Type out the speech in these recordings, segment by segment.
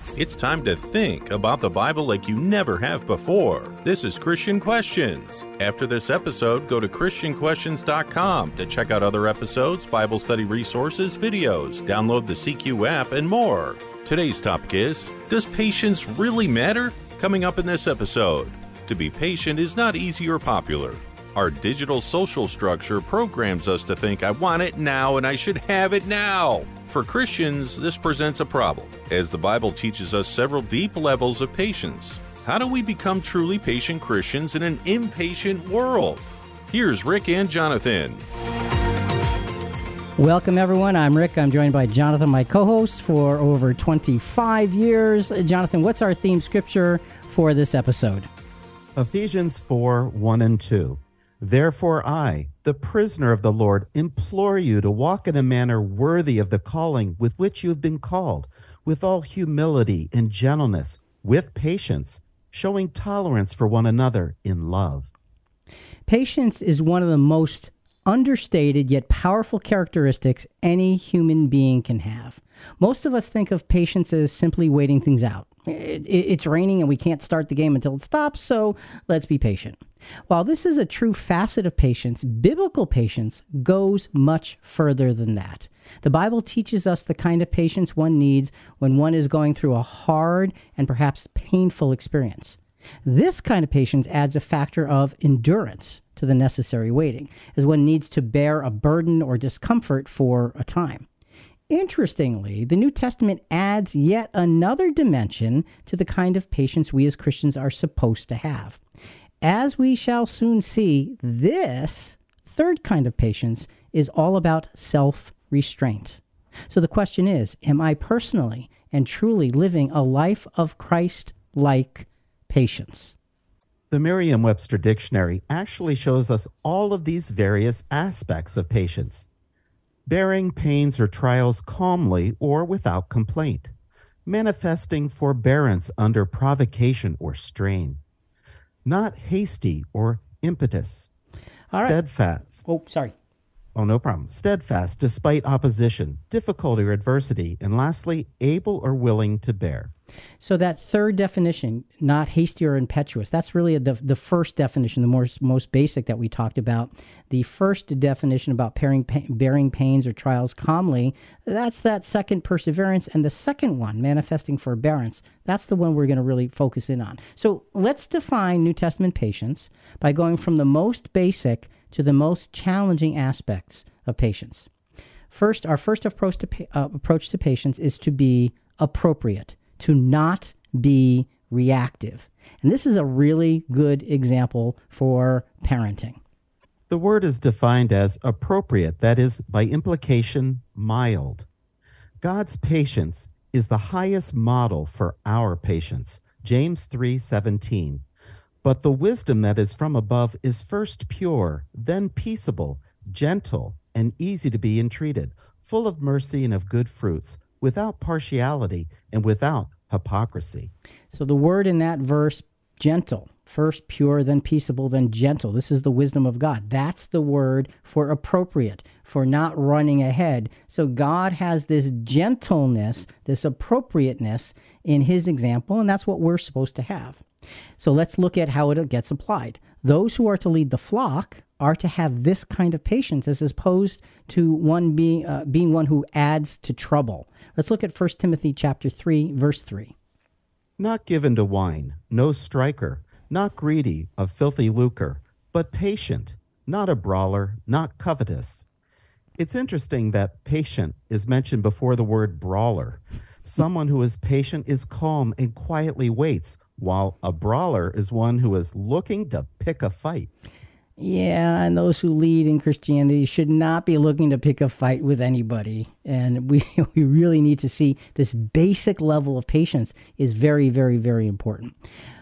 It's time to think about the Bible like you never have before. This is Christian Questions. After this episode, go to ChristianQuestions.com to check out other episodes, Bible study resources, videos, download the CQ app, and more. Today's topic is, does patience really matter? Coming up in this episode, to be patient is not easy or popular. Our digital social structure programs us to think, I want it now and I should have it now. For Christians, this presents a problem, as the Bible teaches us several deep levels of patience. How do we become truly patient Christians in an impatient world? Here's Rick and Jonathan. Welcome, everyone. I'm Rick. I'm joined by Jonathan, my co-host, for over 25 years. Jonathan, what's our theme scripture for this episode? Ephesians 4:1-2. Therefore I, the prisoner of the Lord, implore you to walk in a manner worthy of the calling with which you have been called, with all humility and gentleness, with patience, showing tolerance for one another in love. Patience is one of the most understated yet powerful characteristics any human being can have. Most of us think of patience as simply waiting things out. It's raining and we can't start the game until it stops, so let's be patient. While this is a true facet of patience, biblical patience goes much further than that. The Bible teaches us the kind of patience one needs when one is going through a hard and perhaps painful experience. This kind of patience adds a factor of endurance to the necessary waiting, as one needs to bear a burden or discomfort for a time. Interestingly, the New Testament adds yet another dimension to the kind of patience we as Christians are supposed to have. As we shall soon see, this third kind of patience is all about self-restraint. So the question is, am I personally and truly living a life of Christ-like patience? The Merriam-Webster Dictionary actually shows us all of these various aspects of patience. Bearing pains or trials calmly or without complaint. Manifesting forbearance under provocation or strain. Not hasty or impetus. All right. Steadfast. No problem. Steadfast despite opposition, difficulty or adversity. And lastly, able or willing to bear. So that third definition, not hasty or impetuous, that's really the first definition, the most basic that we talked about. The first definition about bearing pains or trials calmly, that's that second, perseverance. And the second one, manifesting forbearance, that's the one we're going to really focus in on. So let's define New Testament patience by going from the most basic to the most challenging aspects of patience. First, our first approach to patience is to be appropriate, to not be reactive. And this is a really good example for parenting. The word is defined as appropriate, that is, by implication, mild. God's patience is the highest model for our patience. James 3:17. But the wisdom that is from above is first pure, then peaceable, gentle, and easy to be entreated, full of mercy and of good fruits, without partiality and without hypocrisy. So the word in that verse, gentle, first pure, then peaceable, then gentle. This is the wisdom of God. That's the word for appropriate, for not running ahead. So God has this gentleness, this appropriateness in his example, and that's what we're supposed to have. So let's look at how it gets applied. Those who are to lead the flock are to have this kind of patience as opposed to one being one who adds to trouble. Let's look at 1 Timothy chapter 3, verse 3. Not given to wine, no striker, not greedy of filthy lucre, but patient, not a brawler, not covetous. It's interesting that patient is mentioned before the word brawler. Someone who is patient is calm and quietly waits, while a brawler is one who is looking to pick a fight. Yeah, and those who lead in Christianity should not be looking to pick a fight with anybody. And we really need to see this basic level of patience is very, very, very important.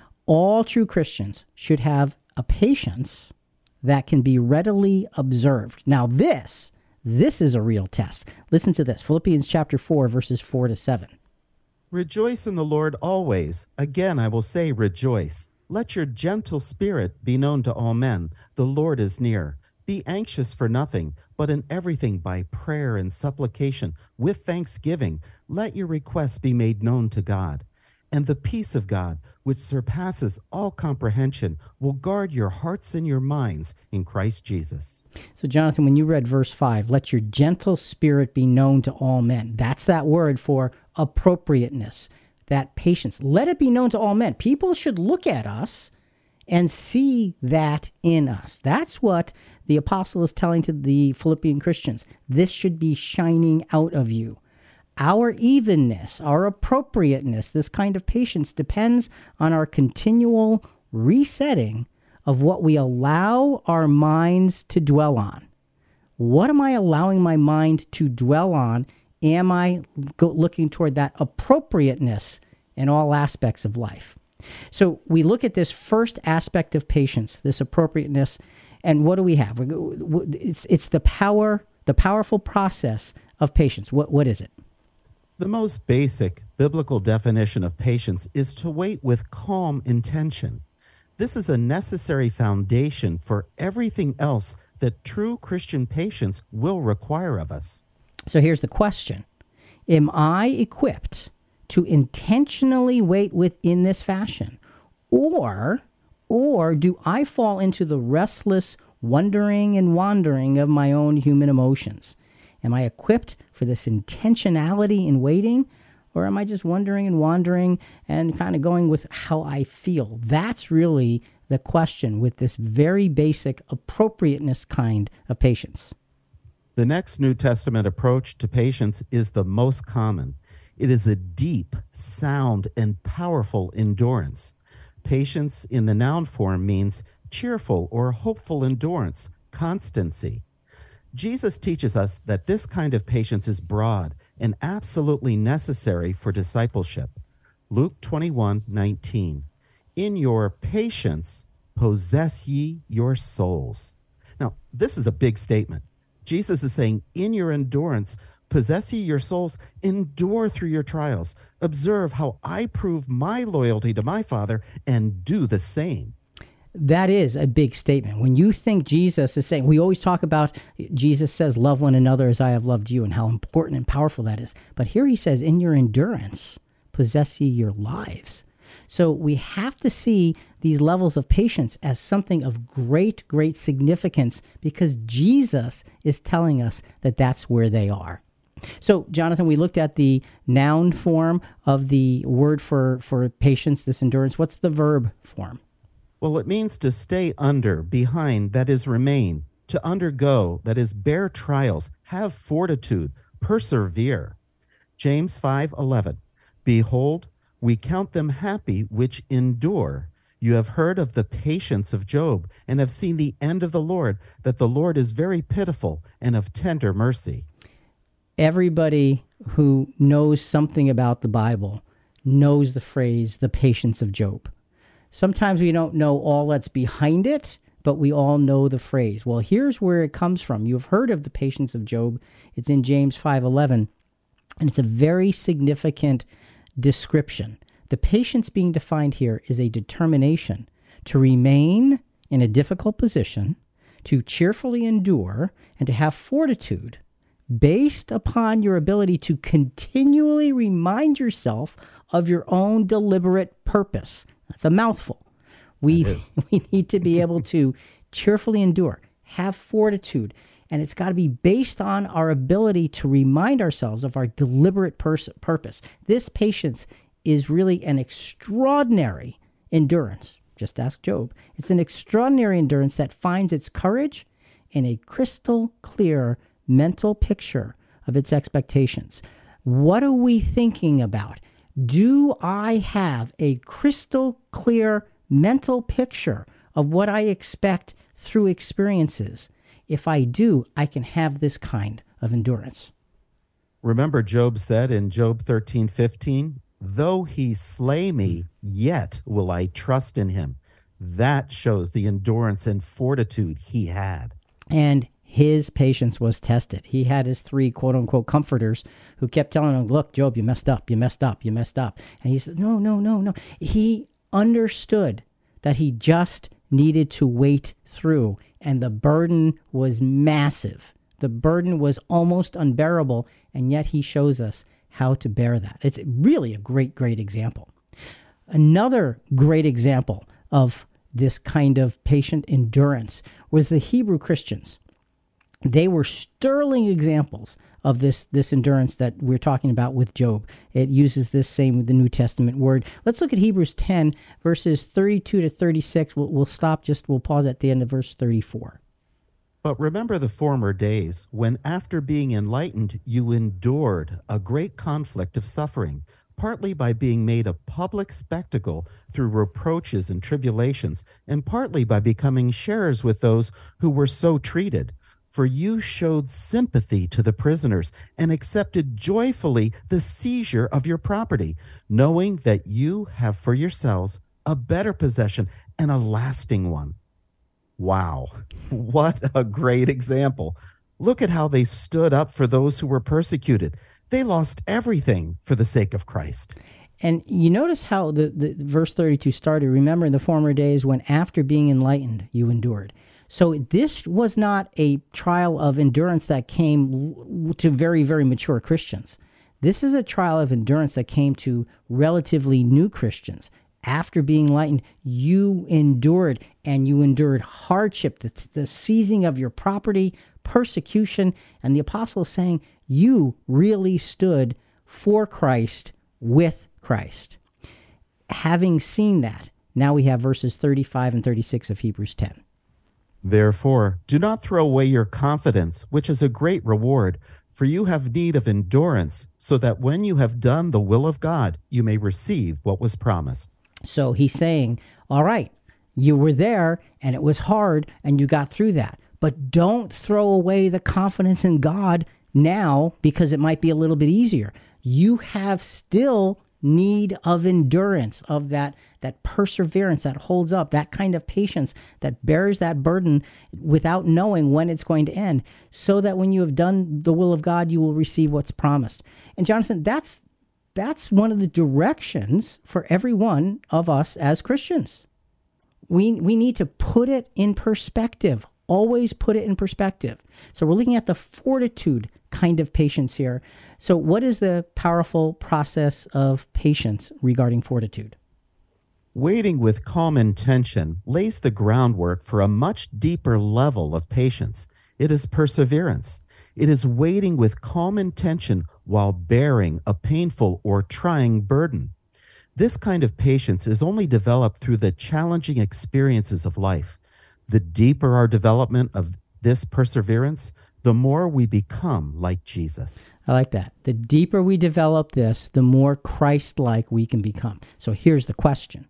All true Christians should have a patience that can be readily observed. Now this is a real test. Listen to this, Philippians chapter 4, verses 4-7. Rejoice in the Lord always. Again, I will say rejoice. Let your gentle spirit be known to all men. The Lord is near. Be anxious for nothing, but in everything by prayer and supplication, with thanksgiving, let your requests be made known to God. And the peace of God, which surpasses all comprehension, will guard your hearts and your minds in Christ Jesus. So, Jonathan, when you read verse 5, let your gentle spirit be known to all men. That's that word for appropriateness, that patience. Let it be known to all men. People should look at us and see that in us. That's what the apostle is telling to the Philippian Christians. This should be shining out of you. Our evenness, our appropriateness, this kind of patience depends on our continual resetting of what we allow our minds to dwell on. What am I allowing my mind to dwell on? Am I looking toward that appropriateness in all aspects of life? So we look at this first aspect of patience, this appropriateness, and what do we have? It's the powerful process of patience. What is it? The most basic biblical definition of patience is to wait with calm intention. This is a necessary foundation for everything else that true Christian patience will require of us. So here's the question. Am I equipped to intentionally wait within this fashion? Or do I fall into the restless wondering and wandering of my own human emotions? Am I equipped for this intentionality in waiting? Or am I just wondering and wandering and kind of going with how I feel? That's really the question with this very basic appropriateness kind of patience. The next New Testament approach to patience is the most common. It is a deep, sound, and powerful endurance. Patience in the noun form means cheerful or hopeful endurance, constancy. Jesus teaches us that this kind of patience is broad and absolutely necessary for discipleship. Luke 21:19. In your patience, possess ye your souls. Now, this is a big statement. Jesus is saying, in your endurance, possess ye your souls, endure through your trials. Observe how I prove my loyalty to my Father and do the same. That is a big statement. When you think Jesus is saying, we always talk about, Jesus says, love one another as I have loved you, and how important and powerful that is. But here he says, in your endurance, possess ye your lives. So we have to see these levels of patience as something of great, great significance, because Jesus is telling us that that's where they are. So, Jonathan, we looked at the noun form of the word for patience, this endurance. What's the verb form? Well, it means to stay under, behind, that is remain, to undergo, that is bear trials, have fortitude, persevere. James 5:11. Behold, we count them happy which endure. You have heard of the patience of Job, and have seen the end of the Lord, that the Lord is very pitiful and of tender mercy. Everybody who knows something about the Bible knows the phrase, the patience of Job. Sometimes we don't know all that's behind it, but we all know the phrase. Well, here's where it comes from. You've heard of the patience of Job. It's in James 5:11, and it's a very significant description. The patience being defined here is a determination to remain in a difficult position, to cheerfully endure, and to have fortitude based upon your ability to continually remind yourself of your own deliberate purpose. That's a mouthful. We need to be able to cheerfully endure, have fortitude, and it's got to be based on our ability to remind ourselves of our deliberate purpose. This patience is really an extraordinary endurance. Just ask Job. It's an extraordinary endurance that finds its courage in a crystal clear mental picture of its expectations. What are we thinking about? Do I have a crystal clear mental picture of what I expect through experiences? If I do, I can have this kind of endurance. Remember, Job said in Job 13:15, though he slay me, yet will I trust in him. That shows the endurance and fortitude he had. And his patience was tested. He had his 3 quote-unquote comforters who kept telling him, look, Job, you messed up, you messed up, you messed up. And he said, no. He understood that he just needed to wait through, and the burden was massive. The burden was almost unbearable, and yet he shows us how to bear that. It's really a great, great example. Another great example of this kind of patient endurance was the Hebrew Christians. They were sterling examples of this endurance that we're talking about with Job. It uses this same with the New Testament word. Let's look at Hebrews 10, verses 32 to 36. We'll pause at the end of verse 34. But remember the former days, when after being enlightened, you endured a great conflict of suffering, partly by being made a public spectacle through reproaches and tribulations, and partly by becoming sharers with those who were so treated. For you showed sympathy to the prisoners and accepted joyfully the seizure of your property, knowing that you have for yourselves a better possession and a lasting one. Wow, what a great example. Look at how they stood up for those who were persecuted. They lost everything for the sake of Christ. And you notice how the verse 32 started. Remember in the former days when after being enlightened, you endured. So this was not a trial of endurance that came to very, very mature Christians. This is a trial of endurance that came to relatively new Christians. After being enlightened, you endured, and you endured hardship, the seizing of your property, persecution, and the apostle is saying you really stood for Christ, with Christ. Having seen that, now we have verses 35 and 36 of Hebrews 10. Therefore, do not throw away your confidence, which is a great reward, for you have need of endurance, so that when you have done the will of God, you may receive what was promised. So he's saying, all right, you were there and it was hard and you got through that, but don't throw away the confidence in God now because it might be a little bit easier. You have still need of endurance, of that perseverance that holds up, that kind of patience that bears that burden without knowing when it's going to end, so that when you have done the will of God, you will receive what's promised. And Jonathan, that's one of the directions for every one of us as Christians. We need to put it in perspective. Always put it in perspective. So we're looking at the fortitude kind of patience here. So what is the powerful process of patience regarding fortitude? Waiting with calm intention lays the groundwork for a much deeper level of patience. It is perseverance. It is waiting with calm intention while bearing a painful or trying burden. This kind of patience is only developed through the challenging experiences of life. The deeper our development of this perseverance, the more we become like Jesus. I like that. The deeper we develop this, the more Christ-like we can become. So here's the question.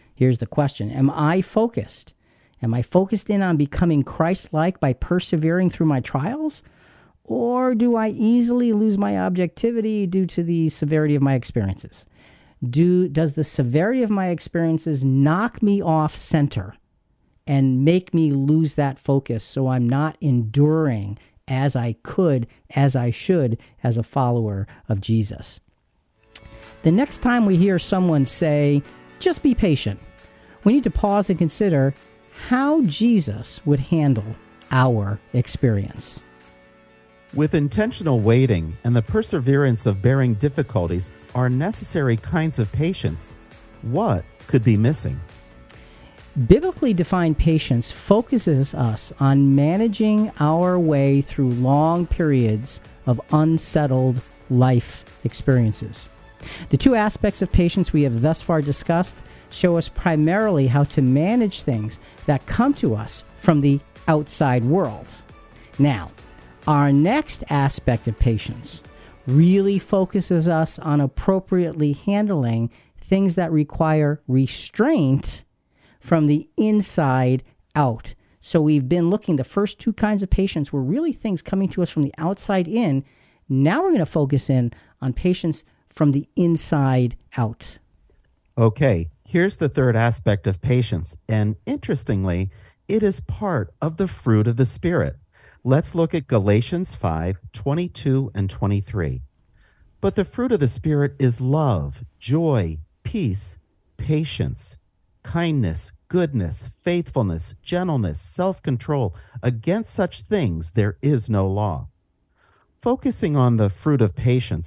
Am I focused? Am I focused in on becoming Christ-like by persevering through my trials? Or do I easily lose my objectivity due to the severity of my experiences? Does the severity of my experiences knock me off center and make me lose that focus so I'm not enduring as I could, as I should, as a follower of Jesus? The next time we hear someone say, just be patient, we need to pause and consider how Jesus would handle our experience. With intentional waiting and the perseverance of bearing difficulties are necessary kinds of patience. What could be missing? Biblically defined patience focuses us on managing our way through long periods of unsettled life experiences. The two aspects of patience we have thus far discussed show us primarily how to manage things that come to us from the outside world. Now, our next aspect of patience really focuses us on appropriately handling things that require restraint from the inside out. So we've been looking, the first two kinds of patience were really things coming to us from the outside in. Now we're going to focus in on patience from the inside out. Okay, here's the third aspect of patience, and interestingly, it is part of the fruit of the Spirit. Let's look at Galatians 5:22 and 23. But the fruit of the Spirit is love, joy, peace, patience, kindness, goodness, faithfulness, gentleness, self-control. Against such things there is no law. Focusing on the fruit of patience,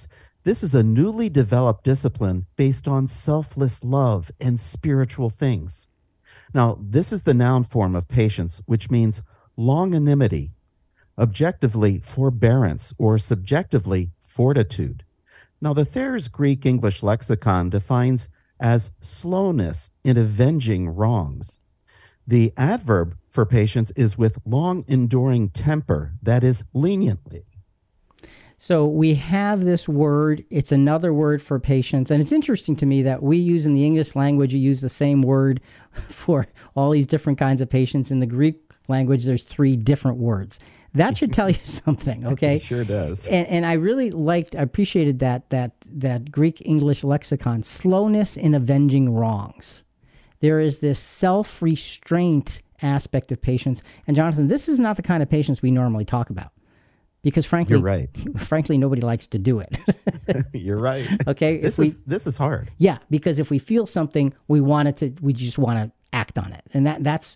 This is a newly developed discipline based on selfless love and spiritual things. Now, this is the noun form of patience, which means longanimity, objectively forbearance, or subjectively fortitude. Now, the Thayer's Greek English lexicon defines as slowness in avenging wrongs. The adverb for patience is with long enduring temper, that is, leniently. So we have this word. It's another word for patience. And it's interesting to me that we use in the English language, you use the same word for all these different kinds of patience. In the Greek language, there's 3 different words. That should tell you something, okay? It sure does. And I really appreciated that Greek English lexicon, slowness in avenging wrongs. There is this self-restraint aspect of patience. And Jonathan, this is not the kind of patience we normally talk about. Because frankly, you're right. Frankly, nobody likes to do it. You're right. Okay. This is hard. Yeah, because if we feel something, we just want to act on it, and that's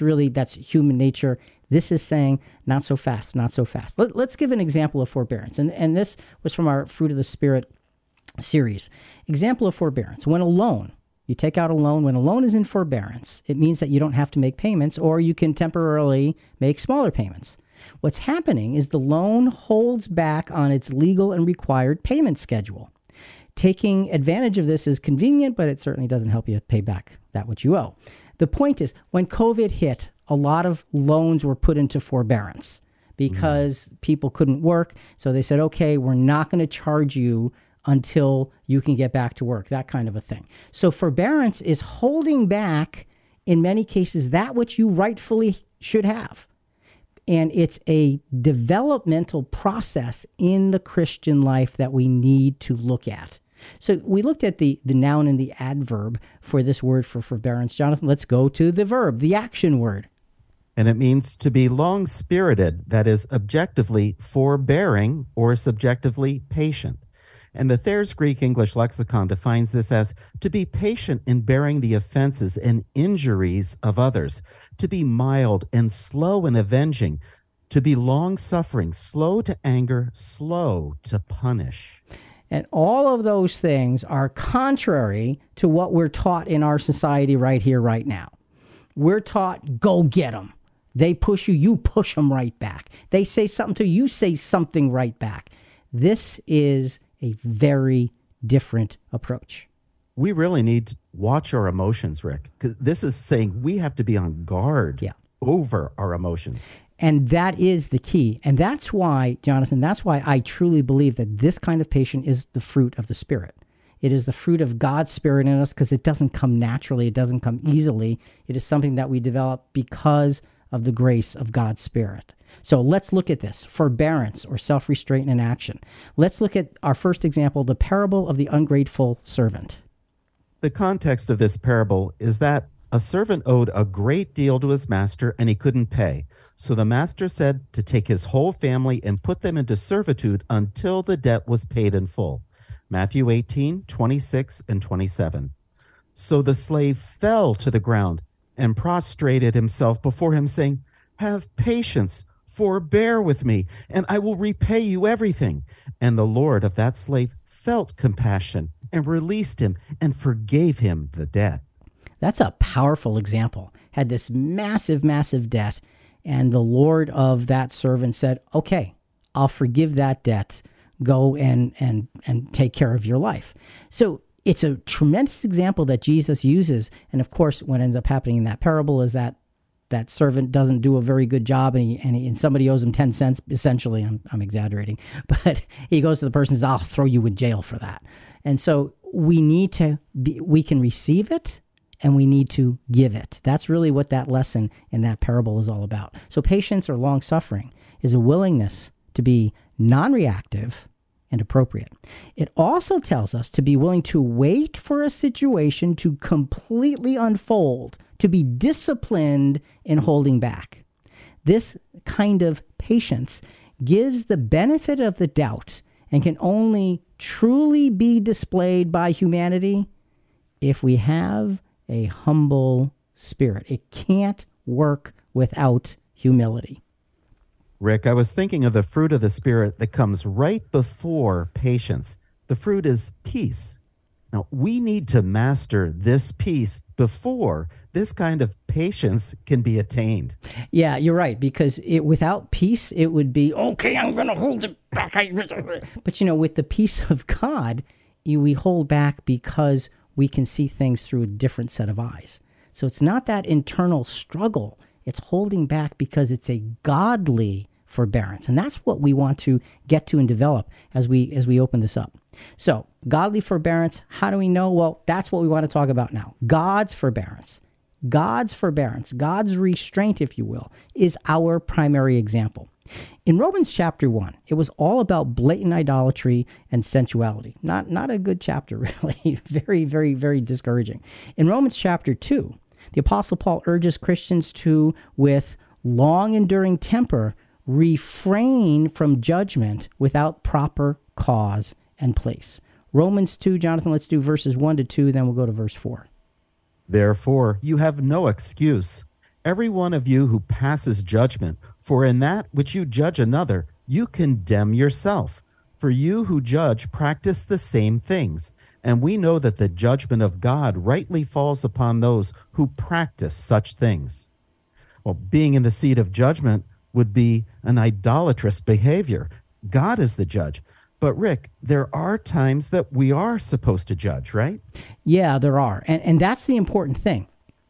human nature. This is saying not so fast, not so fast. Let's give an example of forbearance, and this was from our Fruit of the Spirit series. Example of forbearance: when a loan, you take out a loan. When a loan is in forbearance, it means that you don't have to make payments, or you can temporarily make smaller payments. What's happening is the loan holds back on its legal and required payment schedule. Taking advantage of this is convenient, but it certainly doesn't help you pay back that which you owe. The point is, when COVID hit, a lot of loans were put into forbearance because people couldn't work. So they said, okay, we're not going to charge you until you can get back to work, that kind of a thing. So forbearance is holding back, in many cases, that which you rightfully should have. And it's a developmental process in the Christian life that we need to look at. So we looked at the noun and the adverb for this word for forbearance. Jonathan, let's go to the verb, the action word. And it means to be long-spirited, that is, objectively forbearing or subjectively patient. And the Thayer's Greek English lexicon defines this as to be patient in bearing the offenses and injuries of others, to be mild and slow in avenging, to be long-suffering, slow to anger, slow to punish. And all of those things are contrary to what we're taught in our society right here, right now. We're taught, go get them. They push you, you push them right back. They say something to you, you say something right back. This is a very different approach. We really need to watch our emotions, Rick, because this is saying we have to be on guard over our emotions. And that is the key. And that's why, Jonathan, that's why I truly believe that this kind of patience is the fruit of the Spirit. It is the fruit of God's Spirit in us because it doesn't come naturally. It doesn't come easily. It is something that we develop because of the grace of God's Spirit. So let's look at this, forbearance or self-restraint in action. Let's look at our first example, the parable of the ungrateful servant. The context of this parable is that a servant owed a great deal to his master and he couldn't pay. So the master said to take his whole family and put them into servitude until the debt was paid in full. Matthew 18:26 and 27. So the slave fell to the ground and prostrated himself before him, saying, "Have patience, forbear with me, and I will repay you everything." And the Lord of that slave felt compassion and released him and forgave him the debt. That's a powerful example. Had this massive, massive debt, and the Lord of that servant said, okay, I'll forgive that debt. Go and take care of your life. So it's a tremendous example that Jesus uses. And of course, what ends up happening in that parable is that that servant doesn't do a very good job, and somebody owes him 10 cents, essentially. I'm exaggerating. But he goes to the person and says, I'll throw you in jail for that. And so we can receive it, and we need to give it. That's really what that lesson in that parable is all about. So patience or long-suffering is a willingness to be non-reactive and appropriate. It also tells us to be willing to wait for a situation to completely unfold, to be disciplined in holding back. This kind of patience gives the benefit of the doubt and can only truly be displayed by humanity if we have a humble spirit. It can't work without humility. Rick, I was thinking of the fruit of the Spirit that comes right before patience, The fruit is peace. Now, we need to master this peace before this kind of patience can be attained. Yeah, you're right, because without peace, it would be, okay, I'm going to hold it back. But, with the peace of God, we hold back because we can see things through a different set of eyes. So it's not that internal struggle. It's holding back because it's a godly forbearance. And that's what we want to get to and develop as we open this up. So godly forbearance, how do we know? Well, that's what we want to talk about now. God's forbearance, God's restraint, if you will, is our primary example. In Romans chapter 1, it was all about blatant idolatry and sensuality. Not a good chapter, really. Very, very, very discouraging. In Romans chapter 2, the Apostle Paul urges Christians to, with long enduring temper, refrain from judgment without proper cause and place. Romans 2, Jonathan, let's do verses 1 to 2, then we'll go to verse 4. Therefore, you have no excuse, every one of you who passes judgment, for in that which you judge another, you condemn yourself. For you who judge practice the same things, and we know that the judgment of God rightly falls upon those who practice such things. Well, being in the seat of judgment would be an idolatrous behavior. God is the judge. But Rick, there are times that we are supposed to judge, right? Yeah, there are. And that's the important thing.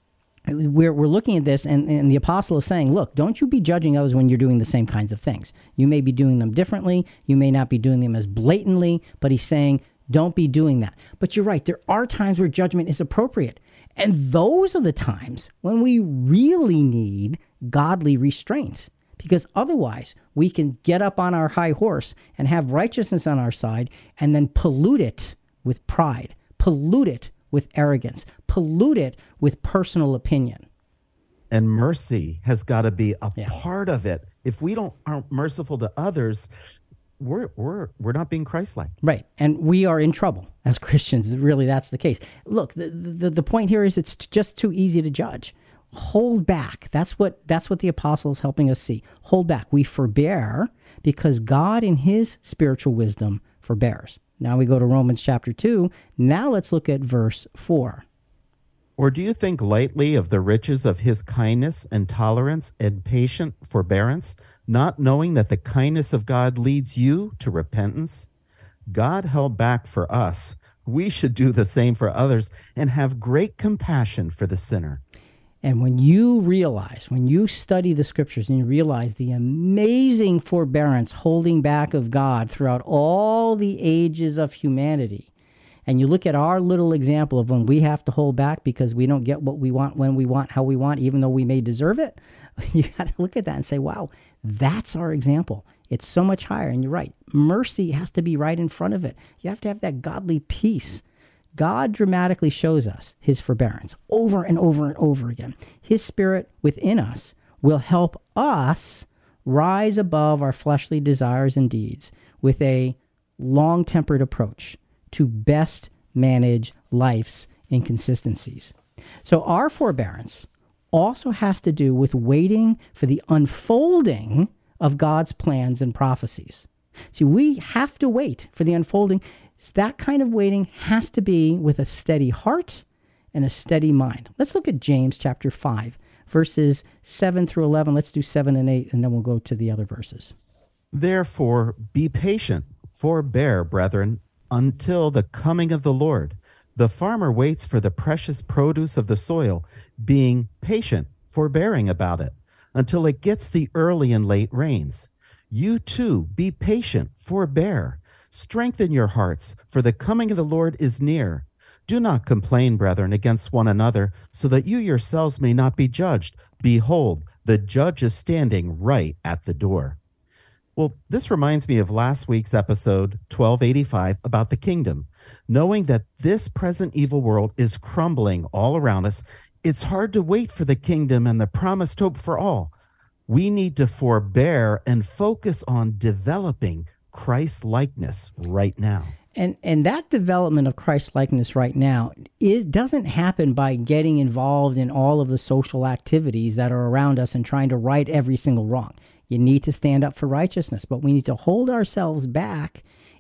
We're looking at this, and the apostle is saying, look, don't you be judging others when you're doing the same kinds of things. You may be doing them differently. You may not be doing them as blatantly, but he's saying, don't be doing that. But you're right. There are times where judgment is appropriate. And those are the times when we really need godly restraints. Because otherwise, we can get up on our high horse and have righteousness on our side and then pollute it with pride, pollute it with arrogance, pollute it with personal opinion. And mercy has got to be a part of it. If we aren't merciful to others, we're not being Christ-like. Right. And we are in trouble as Christians. Really, that's the case. Look, the point here is it's just too easy to judge. Hold back. That's what the apostle is helping us see. Hold back. We forbear because God in his spiritual wisdom forbears. Now we go to Romans chapter 2. Now let's look at verse 4. Or do you think lightly of the riches of his kindness and tolerance and patient forbearance, not knowing that the kindness of God leads you to repentance? God held back for us. We should do the same for others and have great compassion for the sinner. And when you study the scriptures and you realize the amazing forbearance, holding back of God throughout all the ages of humanity, and you look at our little example of when we have to hold back because we don't get what we want, when we want, how we want, even though we may deserve it, you got to look at that and say, wow, that's our example. It's so much higher. And you're right. Mercy has to be right in front of it. You have to have that godly peace. God dramatically shows us his forbearance over and over and over again. His spirit within us will help us rise above our fleshly desires and deeds with a long-tempered approach to best manage life's inconsistencies. So our forbearance also has to do with waiting for the unfolding of God's plans and prophecies. See, we have to wait for the unfolding. That kind of waiting has to be with a steady heart and a steady mind. Let's look at James chapter 5, verses 7 through 11. Let's do 7 and 8, and then we'll go to the other verses. Therefore, be patient, forbear, brethren, until the coming of the Lord. The farmer waits for the precious produce of the soil, being patient, forbearing about it, until it gets the early and late rains. You too, be patient, forbear. Strengthen your hearts, for the coming of the Lord is near. Do not complain, brethren, against one another, so that you yourselves may not be judged. Behold, the judge is standing right at the door. Well, this reminds me of last week's episode 1285 about the kingdom. Knowing that this present evil world is crumbling all around us, it's hard to wait for the kingdom and the promised hope for all. We need to forbear and focus on developing Christ-likeness right now. And that development of Christ-likeness right now doesn't happen by getting involved in all of the social activities that are around us and trying to right every single wrong. You need to stand up for righteousness, but we need to hold ourselves back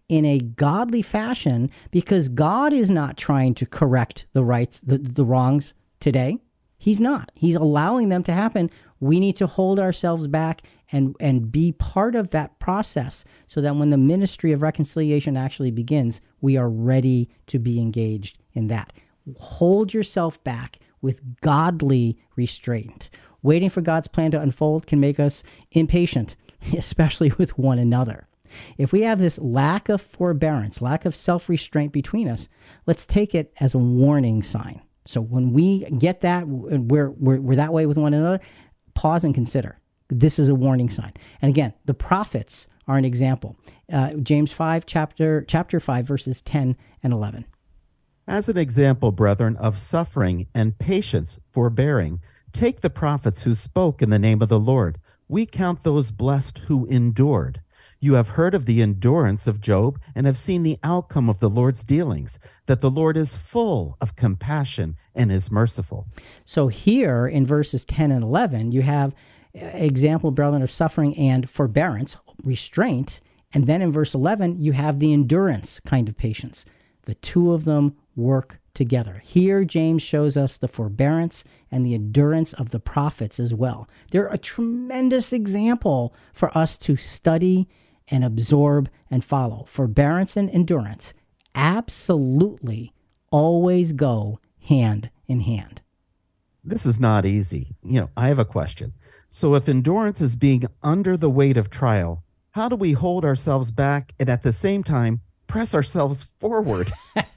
in a godly fashion, because God is not trying to correct the wrongs today. He's not. He's allowing them to happen. We need to hold ourselves back and be part of that process so that when the ministry of reconciliation actually begins, we are ready to be engaged in that. Hold yourself back with godly restraint. Waiting for God's plan to unfold can make us impatient, especially with one another. If we have this lack of forbearance, lack of self-restraint between us, let's take it as a warning sign. So when we get that, we're that way with one another, pause and consider. This is a warning sign. And again, the prophets are an example. James 5, chapter 5, verses 10 and 11. As an example, brethren, of suffering and patience, forbearing, take the prophets who spoke in the name of the Lord. We count those blessed who endured. You have heard of the endurance of Job and have seen the outcome of the Lord's dealings, that the Lord is full of compassion and is merciful. So here in verses 10 and 11, you have example, brethren, of suffering and forbearance, restraint. And then in verse 11, you have the endurance kind of patience. The two of them work together. Here, James shows us the forbearance and the endurance of the prophets as well. They're a tremendous example for us to study and absorb and follow. Forbearance and endurance absolutely always go hand in hand. This is not easy. I have a question. So if endurance is being under the weight of trial, how do we hold ourselves back and at the same time press ourselves forward?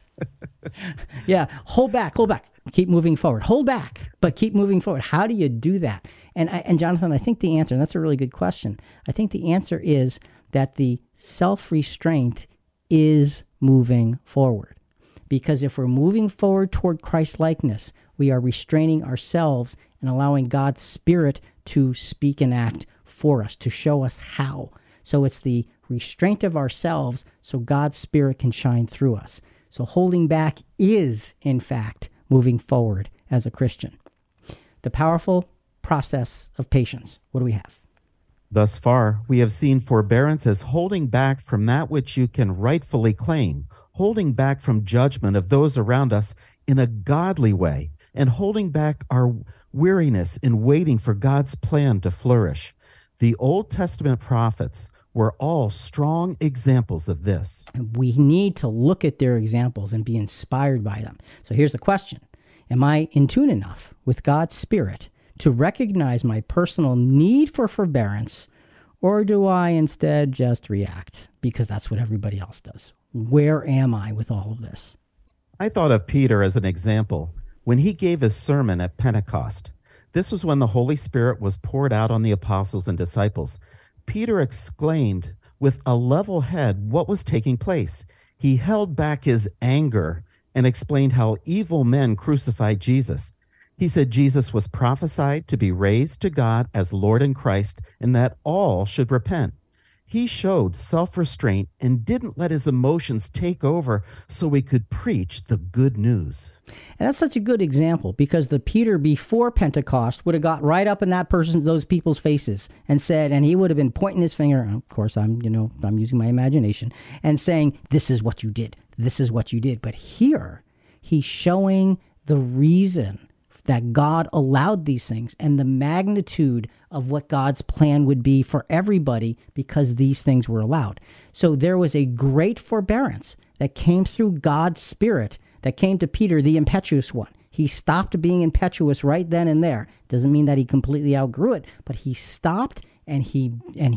Yeah, hold back, keep moving forward. Hold back, but keep moving forward. How do you do that? And Jonathan, I think the answer, and that's a really good question, I think the answer is that the self-restraint is moving forward. Because if we're moving forward toward Christ-likeness, we are restraining ourselves and allowing God's Spirit to speak and act for us, to show us how. So it's the restraint of ourselves so God's Spirit can shine through us. So holding back is, in fact, moving forward as a Christian. The powerful process of patience. What do we have? Thus far, we have seen forbearance as holding back from that which you can rightfully claim, holding back from judgment of those around us in a godly way, and holding back our weariness in waiting for God's plan to flourish. The Old Testament prophets were all strong examples of this. We need to look at their examples and be inspired by them. So here's the question. Am I in tune enough with God's Spirit to recognize my personal need for forbearance, or do I instead just react because that's what everybody else does? Where am I with all of this? I thought of Peter as an example when he gave his sermon at Pentecost. This was when the Holy Spirit was poured out on the apostles and disciples. Peter exclaimed with a level head what was taking place. He held back his anger and explained how evil men crucified Jesus. He said Jesus was prophesied to be raised to God as Lord and Christ, and that all should repent. He showed self-restraint and didn't let his emotions take over so he could preach the good news. And that's such a good example, because the Peter before Pentecost would have got right up in those people's faces and said, and he would have been pointing his finger, of course I'm using my imagination, and saying, this is what you did. This is what you did. But here he's showing the reason that God allowed these things and the magnitude of what God's plan would be for everybody because these things were allowed. So there was a great forbearance that came through God's Spirit that came to Peter, the impetuous one. He stopped being impetuous right then and there. Doesn't mean that he completely outgrew it, but he stopped and he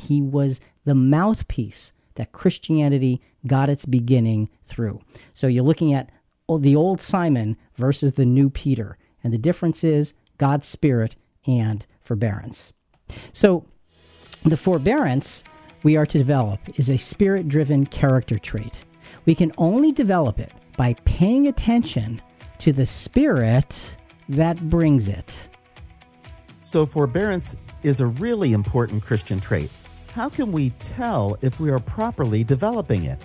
was the mouthpiece that Christianity got its beginning through. So you're looking at the old Simon versus the new Peter. And the difference is God's Spirit and forbearance. So the forbearance we are to develop is a Spirit-driven character trait. We can only develop it by paying attention to the Spirit that brings it. So forbearance is a really important Christian trait. How can we tell if we are properly developing it?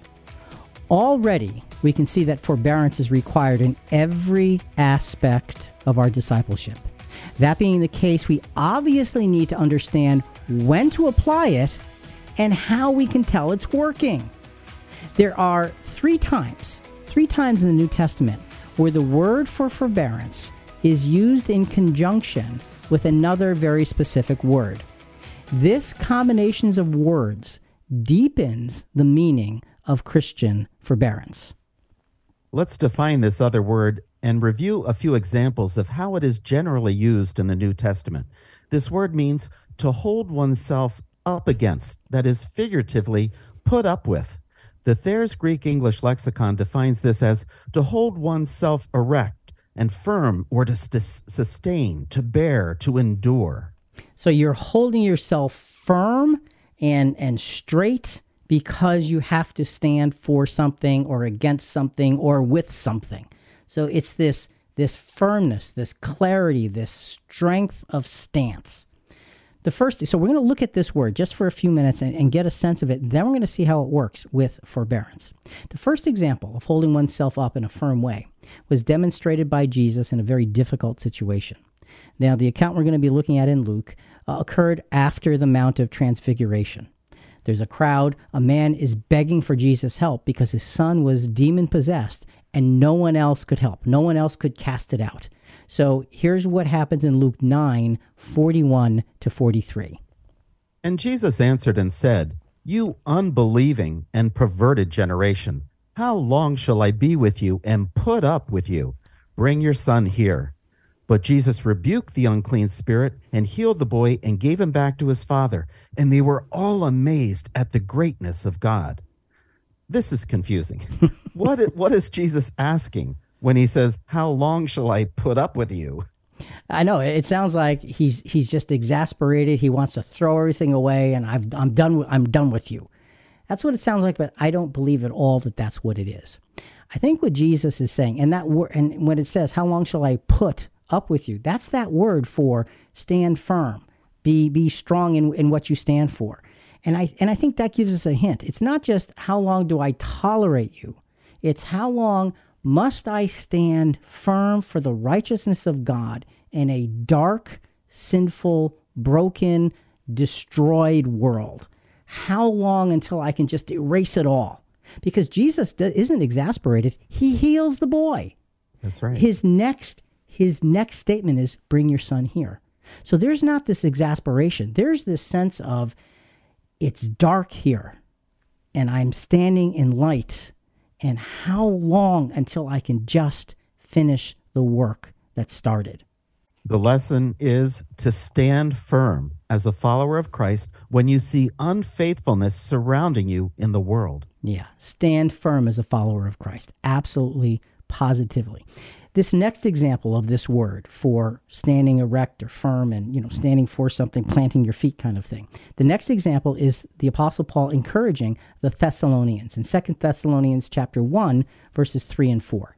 Already, we can see that forbearance is required in every aspect of our discipleship. That being the case, we obviously need to understand when to apply it and how we can tell it's working. There are three times in the New Testament where the word for forbearance is used in conjunction with another very specific word. This combinations of words deepens the meaning of Christian forbearance. Let's define this other word and review a few examples of how it is generally used in the New Testament. This word means to hold oneself up against, that is, figuratively put up with. The Thayer's Greek English lexicon defines this as to hold oneself erect and firm, or to sustain, to bear, to endure. So you're holding yourself firm and straight because you have to stand for something or against something or with something. So it's this firmness, this clarity, this strength of stance. So we're going to look at this word just for a few minutes and get a sense of it. Then we're going to see how it works with forbearance. The first example of holding oneself up in a firm way was demonstrated by Jesus in a very difficult situation. Now, the account we're going to be looking at in Luke occurred after the Mount of Transfiguration. There's a crowd. A man is begging for Jesus' help because his son was demon-possessed, and no one else could help. No one else could cast it out. So here's what happens in Luke 9:41-43. And Jesus answered and said, "You unbelieving and perverted generation, how long shall I be with you and put up with you? Bring your son here." But Jesus rebuked the unclean spirit and healed the boy and gave him back to his father. And they were all amazed at the greatness of God. This is confusing. What is Jesus asking when he says, "How long shall I put up with you"? I know it sounds like he's just exasperated. He wants to throw everything away, and I'm done with you. That's what it sounds like, but I don't believe at all that that's what it is. I think what Jesus is saying, and when it says, "How long shall I put up with you?" that's that word for stand firm, be strong in what you stand for. And I think that gives us a hint. It's not just how long do I tolerate you. It's how long must I stand firm for the righteousness of God in a dark, sinful, broken, destroyed world. How long until I can just erase it all? Because Jesus isn't exasperated. He heals the boy. That's right. His next statement is, "Bring your son here." So there's not this exasperation. There's this sense of, it's dark here, and I'm standing in light. And how long until I can just finish the work that started? The lesson is to stand firm as a follower of Christ when you see unfaithfulness surrounding you in the world. Yeah, stand firm as a follower of Christ. Absolutely, positively. This next example of this word for standing erect or firm and, standing for something, planting your feet kind of thing. The next example is the Apostle Paul encouraging the Thessalonians in 2 Thessalonians chapter 1, verses 3 and 4.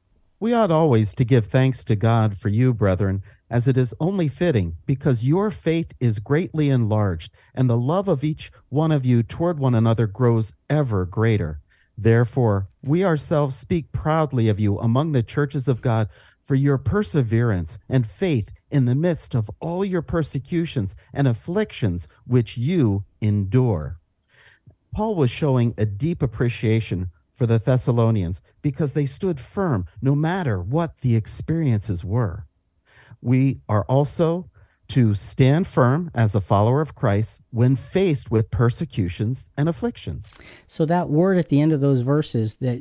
We ought always to give thanks to God for you, brethren, as it is only fitting, because your faith is greatly enlarged, and the love of each one of you toward one another grows ever greater. Therefore, we ourselves speak proudly of you among the churches of God for your perseverance and faith in the midst of all your persecutions and afflictions which you endure. Paul was showing a deep appreciation for the Thessalonians because they stood firm no matter what the experiences were. We are also to stand firm as a follower of Christ when faced with persecutions and afflictions. So that word at the end of those verses, that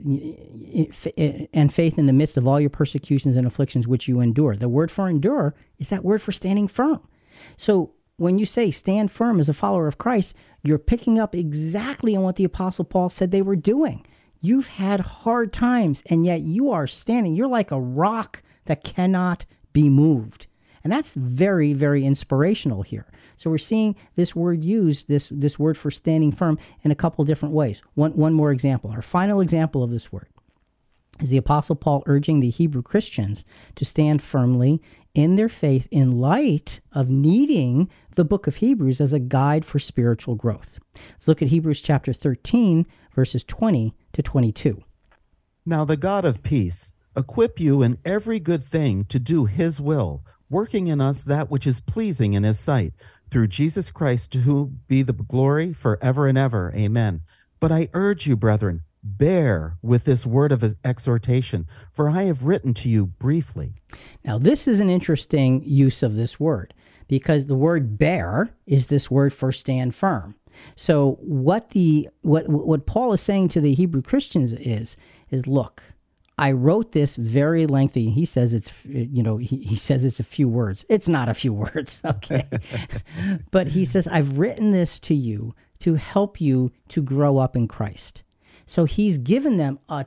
and faith in the midst of all your persecutions and afflictions which you endure. The word for endure is that word for standing firm. So when you say stand firm as a follower of Christ, you're picking up exactly on what the Apostle Paul said they were doing. You've had hard times, and yet you are standing. You're like a rock that cannot be moved. And that's very, very inspirational here. So we're seeing this word used, this word for standing firm, in a couple different ways. One more example. Our final example of this word is the Apostle Paul urging the Hebrew Christians to stand firmly in their faith in light of needing the book of Hebrews as a guide for spiritual growth. Let's look at Hebrews chapter 13, verses 20-22. Now the God of peace equip you in every good thing to do his will, working in us that which is pleasing in his sight, through Jesus Christ, to whom be the glory forever and ever. Amen. But I urge you, brethren, bear with this word of exhortation, for I have written to you briefly. Now, this is an interesting use of this word, because the word bear is this word for stand firm. So what Paul is saying to the Hebrew Christians is look, I wrote this very lengthy. He says he says it's a few words. It's not a few words, okay? But he says, I've written this to you to help you to grow up in Christ. So he's given them a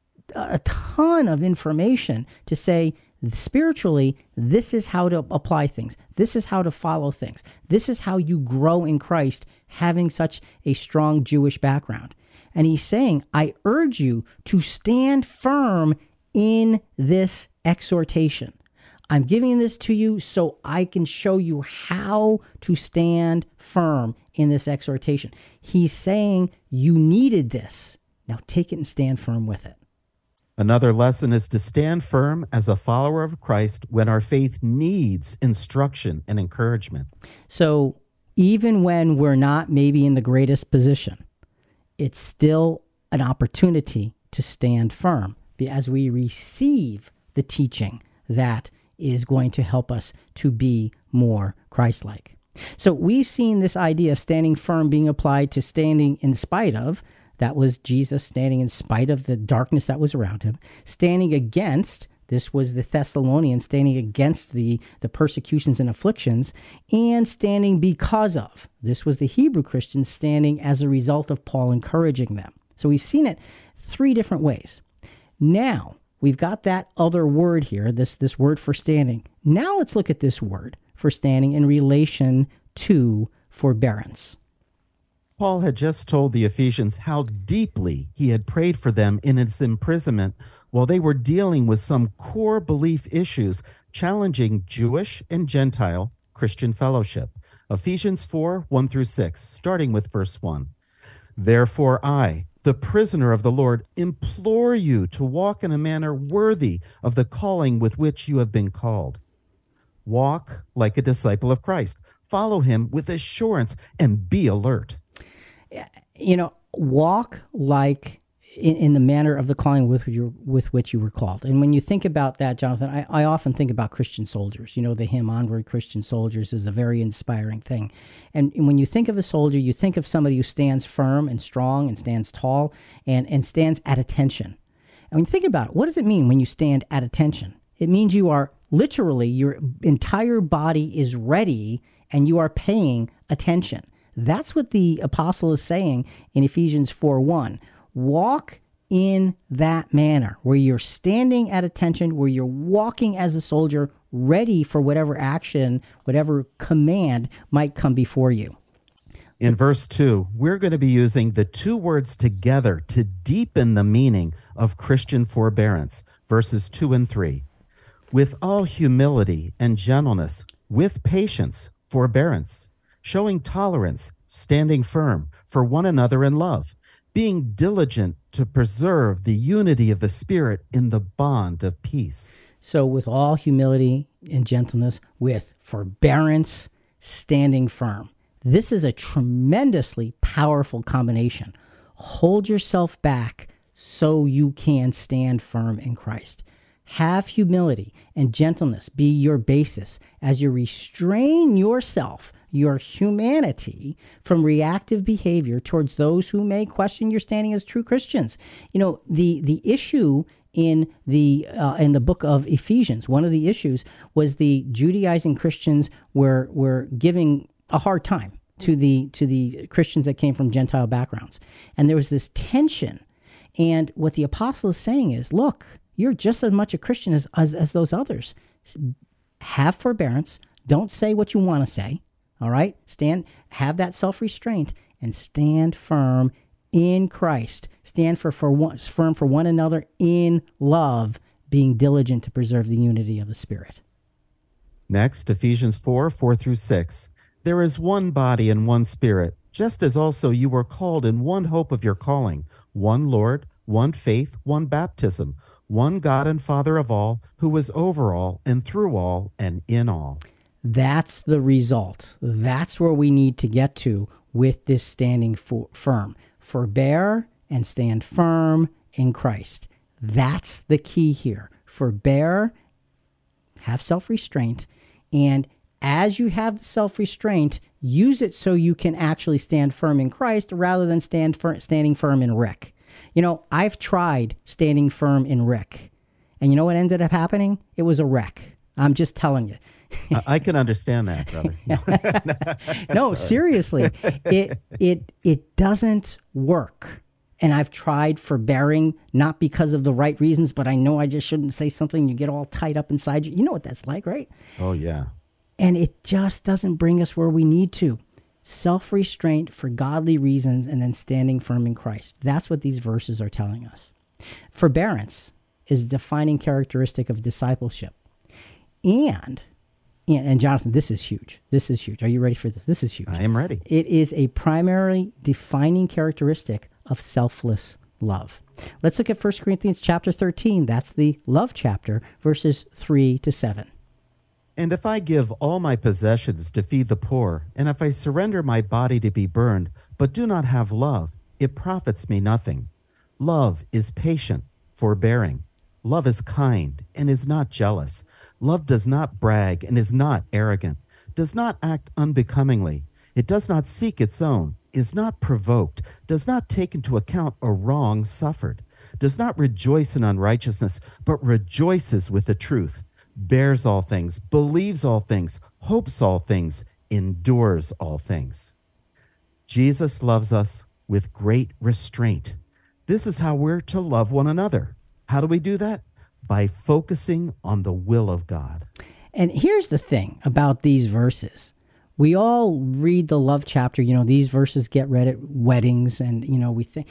ton of information to say, spiritually, this is how to apply things. This is how to follow things. This is how you grow in Christ, having such a strong Jewish background. And he's saying, I urge you to stand firm in this exhortation. I'm giving this to you so I can show you how to stand firm in this exhortation. He's saying you needed this. Now take it and stand firm with it. Another lesson is to stand firm as a follower of Christ when our faith needs instruction and encouragement. So even when we're not maybe in the greatest position, it's still an opportunity to stand firm as we receive the teaching that is going to help us to be more Christ-like. So we've seen this idea of standing firm being applied to standing in spite of. That was Jesus standing in spite of the darkness that was around him. Standing against, this was the Thessalonians standing against the persecutions and afflictions, and standing because of. This was the Hebrew Christians standing as a result of Paul encouraging them. So we've seen it three different ways. Now, we've got that other word here, this word for standing. Now let's look at this word for standing in relation to forbearance. Paul had just told the Ephesians how deeply he had prayed for them in his imprisonment while they were dealing with some core belief issues challenging Jewish and Gentile Christian fellowship. Ephesians 4, 1 through 6, starting with verse 1. Therefore I, the prisoner of the Lord, implore you to walk in a manner worthy of the calling with which you have been called. Walk like a disciple of Christ. Follow him with assurance and be alert. Walk like in the manner of the calling with which you were called. And when you think about that, Jonathan, I often think about Christian soldiers. The hymn Onward Christian Soldiers is a very inspiring thing. And when you think of a soldier, you think of somebody who stands firm and strong and stands tall and stands at attention. And when you think about it, what does it mean when you stand at attention? It means you are literally, your entire body is ready and you are paying attention. That's what the apostle is saying in Ephesians 4:1. Walk in that manner, where you're standing at attention, where you're walking as a soldier, ready for whatever action, whatever command might come before you. In verse 2, we're going to be using the two words together to deepen the meaning of Christian forbearance, verses 2 and 3. With all humility and gentleness, with patience, forbearance, showing tolerance, standing firm for one another in love, being diligent to preserve the unity of the Spirit in the bond of peace. So with all humility and gentleness, with forbearance, standing firm. This is a tremendously powerful combination. Hold yourself back so you can stand firm in Christ. Have humility and gentleness be your basis as you restrain yourself, your humanity, from reactive behavior towards those who may question your standing as true Christians. The issue in the book of Ephesians, one of the issues was the Judaizing Christians were giving a hard time to the Christians that came from Gentile backgrounds. And there was this tension. And what the apostle is saying is, look, you're just as much a Christian as those others. Have forbearance. Don't say what you want to say. All right? Have that self-restraint and stand firm in Christ. Stand firm for one another in love, being diligent to preserve the unity of the Spirit. Next, Ephesians 4, 4 through 6. There is one body and one Spirit, just as also you were called in one hope of your calling, one Lord, one faith, one baptism, one God and Father of all, who is over all and through all and in all. That's the result. That's where we need to get to with this standing firm. Forbear and stand firm in Christ. That's the key here. Forbear, have self-restraint, and as you have the self-restraint, use it so you can actually stand firm in Christ rather than standing firm in Rick. You know, I've tried standing firm in Rick, and you know what ended up happening? It was a wreck. I'm just telling you. I can understand that, brother. No, seriously, it doesn't work. And I've tried forbearing, not because of the right reasons, but I know I just shouldn't say something. You get all tied up inside you. You know what that's like, right? Oh, yeah. And it just doesn't bring us where we need to. Self-restraint for godly reasons and then standing firm in Christ. That's what these verses are telling us. Forbearance is a defining characteristic of discipleship. And Jonathan, this is huge. This is huge. Are you ready for this? This is huge. I am ready. It is a primarily defining characteristic of selfless love. Let's look at 1 Corinthians chapter 13. That's the love chapter, verses 3 to 7. And if I give all my possessions to feed the poor, and if I surrender my body to be burned, but do not have love, it profits me nothing. Love is patient, forbearing. Love is kind and is not jealous. Love does not brag and is not arrogant, does not act unbecomingly. It does not seek its own, is not provoked, does not take into account a wrong suffered, does not rejoice in unrighteousness, but rejoices with the truth, bears all things, believes all things, hopes all things, endures all things. Jesus loves us with great restraint. This is how we're to love one another. How do we do that? By focusing on the will of God. And here's the thing about these verses. We all read the love chapter. You know, these verses get read at weddings, and you know we think,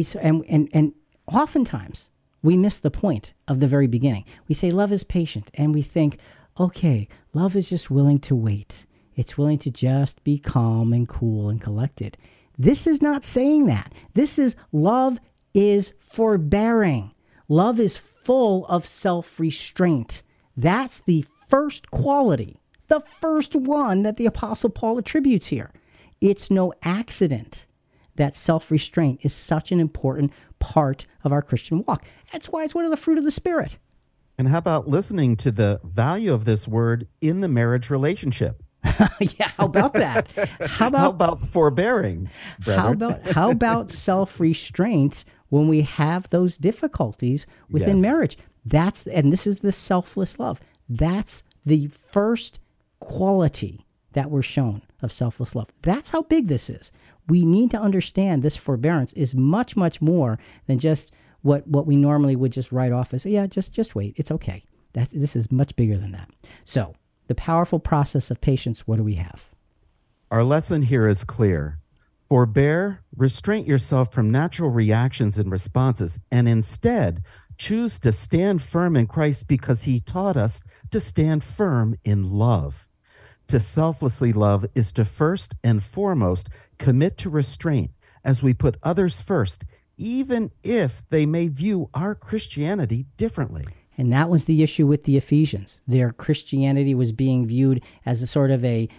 and oftentimes we miss the point of the very beginning. We say love is patient, and we think, okay, love is just willing to wait. It's willing to just be calm and cool and collected. This is not saying that. This is love is forbearing. Love is full of self-restraint. That's the first quality, the first one that the Apostle Paul attributes here. It's no accident that self-restraint is such an important part of our Christian walk. That's why it's one of the fruit of the Spirit. And how about listening to the value of this word in the Yeah, marriage relationship? how about that? How about forbearing, brother? How about self-restraint when we have those difficulties within Yes. marriage? And this is the selfless love. That's the first quality that we're shown of selfless love. That's how big this is. We need to understand this forbearance is much, much more than just what we normally would just write off as, yeah, just wait. It's okay. This is much bigger than that. So the powerful process of patience, what do we have? Our lesson here is clear. Forbear, restrain yourself from natural reactions and responses, and instead choose to stand firm in Christ because he taught us to stand firm in love. To selflessly love is to first and foremost commit to restraint as we put others first, even if they may view our Christianity differently. And that was the issue with the Ephesians. Their Christianity was being viewed as a sort of a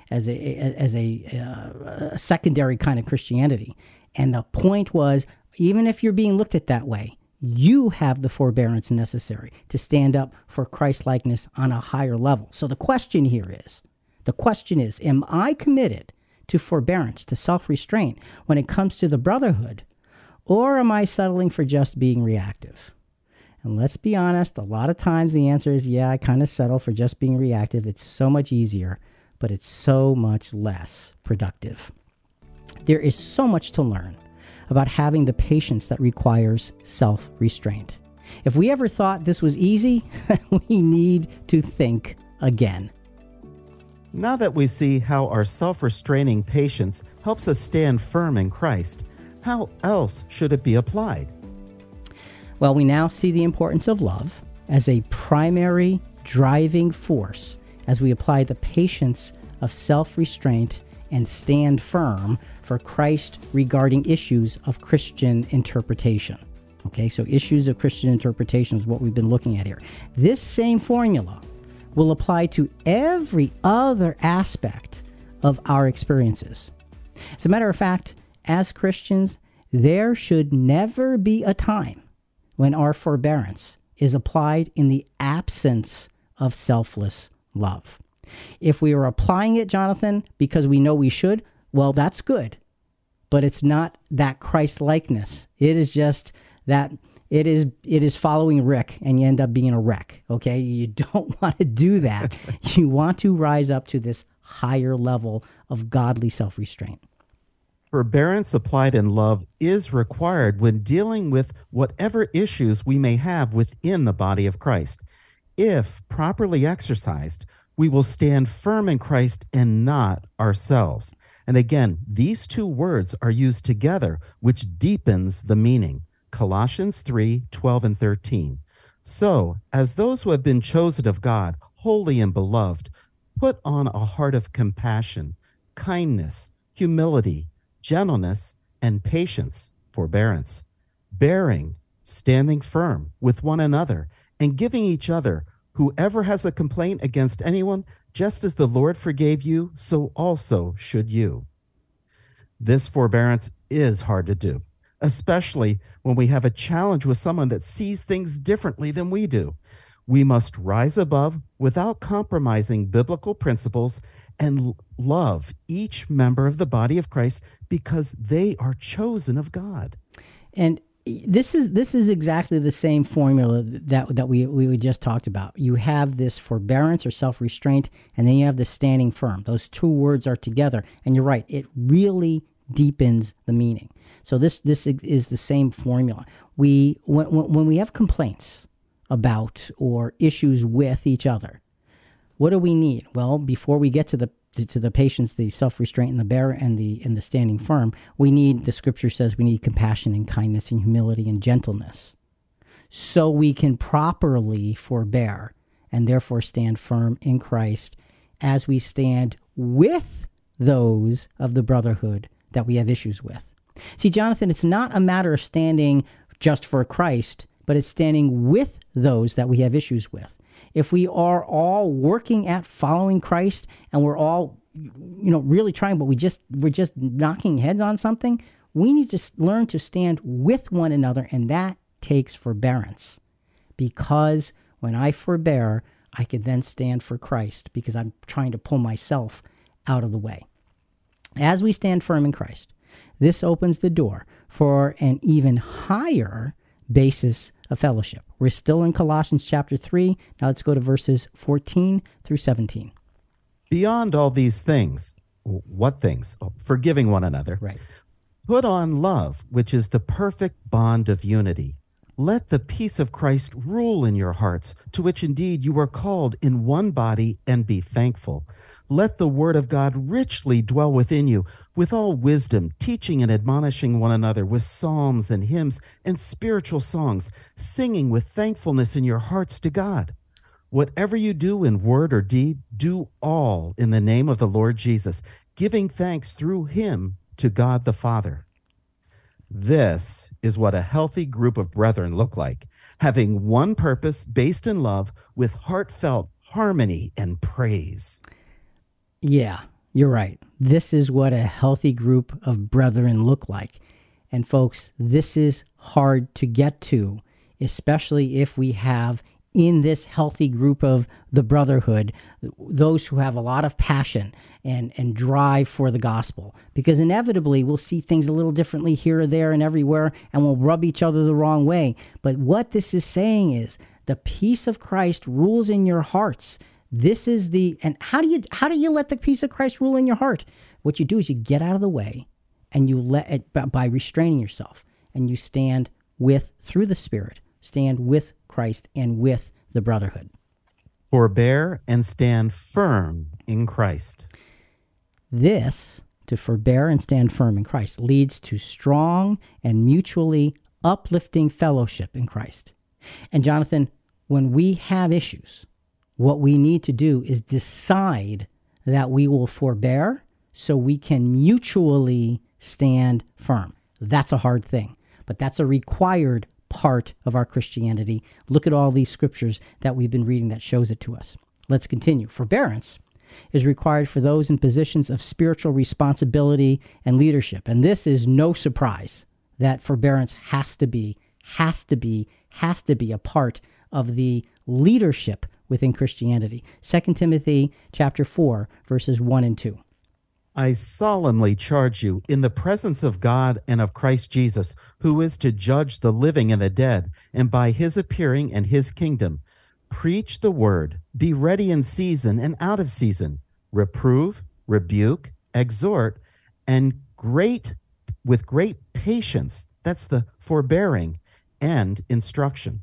secondary kind of Christianity. And the point was, even if you're being looked at that way, you have the forbearance necessary to stand up for Christ-likeness on a higher level. So the question is, am I committed to forbearance, to self-restraint when it comes to the brotherhood, or am I settling for just being reactive? And let's be honest, a lot of times the answer is, yeah, I kind of settle for just being reactive. It's so much easier, but it's so much less productive. There is so much to learn about having the patience that requires self-restraint. If we ever thought this was easy, we need to think again. Now that we see how our self-restraining patience helps us stand firm in Christ, how else should it be applied? Well, we now see the importance of love as a primary driving force as we apply the patience of self-restraint and stand firm for Christ regarding issues of Christian interpretation. Okay, so issues of Christian interpretation is what we've been looking at here. This same formula will apply to every other aspect of our experiences. As a matter of fact, as Christians, There should never be a time when our forbearance is applied in the absence of selfless love. If we are applying it, Jonathan, because we know we should, well, that's good. But it's not that Christ-likeness. It is just that it is following Rick, and you end up being a wreck, okay? You don't want to do that. You want to rise up to this higher level of godly self-restraint. Forbearance applied in love is required when dealing with whatever issues we may have within the body of Christ. If properly exercised, we will stand firm in Christ and not ourselves. And again, these two words are used together, which deepens the meaning. Colossians 3:12 and 13. So, as those who have been chosen of God, holy and beloved, put on a heart of compassion, kindness, humility, gentleness, and patience, forbearance, bearing, standing firm with one another, and giving each other, whoever has a complaint against anyone, just as the Lord forgave you, so also should you. This forbearance is hard to do, especially when we have a challenge with someone that sees things differently than we do. We must rise above without compromising biblical principles and love each member of the body of Christ because they are chosen of God. And this is exactly the same formula that we just talked about. You have this forbearance or self-restraint, and then you have the standing firm. Those two words are together, and you're right, it really deepens the meaning. So this is the same formula. When we have complaints about or issues with each other, what do we need? Well, before we get to the patience, the self-restraint, and the bear, and the standing firm, we need, the scripture says, we need compassion and kindness and humility and gentleness, so we can properly forbear and therefore stand firm in Christ as we stand with those of the brotherhood that we have issues with. See, Jonathan, it's not a matter of standing just for Christ, but it's standing with those that we have issues with. If we are all working at following Christ and we're all, really trying, but we're just knocking heads on something, we need to learn to stand with one another, and that takes forbearance. Because when I forbear, I can then stand for Christ because I'm trying to pull myself out of the way. As we stand firm in Christ, this opens the door for an even higher basis of fellowship. We're still in Colossians chapter 3. Now let's go to verses 14 through 17. Beyond all these things, what things? Forgiving one another. Right. Put on love, which is the perfect bond of unity. Let the peace of Christ rule in your hearts, to which indeed you were called in one body, and be thankful. Let the word of God richly dwell within you, with all wisdom, teaching and admonishing one another with psalms and hymns and spiritual songs, singing with thankfulness in your hearts to God. Whatever you do in word or deed, do all in the name of the Lord Jesus, giving thanks through him to God the Father. This is what a healthy group of brethren look like, having one purpose based in love with heartfelt harmony and praise. Yeah, you're right. This is what a healthy group of brethren look like. And folks, this is hard to get to, especially if we have in this healthy group of the brotherhood those who have a lot of passion and drive for the gospel. Because inevitably we'll see things a little differently here or there and everywhere, and we'll rub each other the wrong way. But what this is saying is the peace of Christ rules in your hearts. This is and how do you let the peace of Christ rule in your heart? What you do is you get out of the way, and you let it by restraining yourself, and you stand through the Spirit, stand with Christ and with the brotherhood. Forbear and stand firm in Christ. This, to forbear and stand firm in Christ, leads to strong and mutually uplifting fellowship in Christ. And Jonathan, when we have issues, what we need to do is decide that we will forbear so we can mutually stand firm. That's a hard thing, but that's a required part of our Christianity. Look at all these scriptures that we've been reading that shows it to us. Let's continue. Forbearance is required for those in positions of spiritual responsibility and leadership. And this is no surprise. that forbearance has to be a part of the leadership within Christianity. 2 Timothy chapter 4, verses 1 and 2. I solemnly charge you in the presence of God and of Christ Jesus, who is to judge the living and the dead, and by his appearing and his kingdom, preach the word, be ready in season and out of season, reprove, rebuke, exhort, and with great patience, that's the forbearing, and instruction.